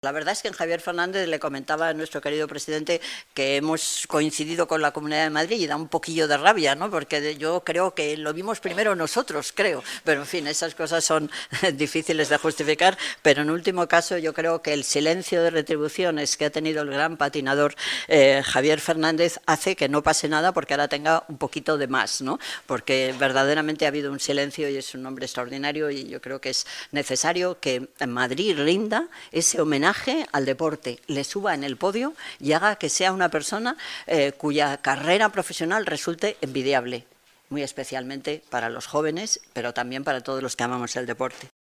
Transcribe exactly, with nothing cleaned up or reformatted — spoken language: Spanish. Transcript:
La verdad es que en Javier Fernández le comentaba a nuestro querido presidente que hemos coincidido con la Comunidad de Madrid y da un poquillo de rabia, ¿no? Porque yo creo que lo vimos primero nosotros, creo. Pero, en fin, esas cosas son difíciles de justificar. Pero, en último caso, yo creo que el silencio de retribuciones que ha tenido el gran patinador eh, Javier Fernández hace que no pase nada porque ahora tenga un poquito de más, ¿no? Porque verdaderamente ha habido un silencio y es un hombre extraordinario y yo creo que es necesario que en Madrid rinda ese homenaje al deporte, le suba en el podio y haga que sea una persona eh, cuya carrera profesional resulte envidiable, muy especialmente para los jóvenes, pero también para todos los que amamos el deporte.